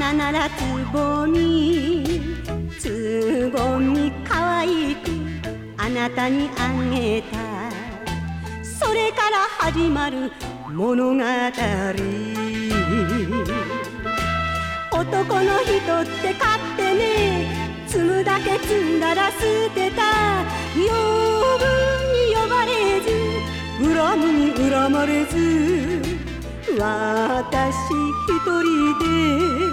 花ならつぼみ、つぼみかわいくあなたにあげた。それから始まる物語。男の人って勝手ね、積むだけ積んだら捨てた。呼ぶに呼ばれず、恨むに恨まれず、私一人で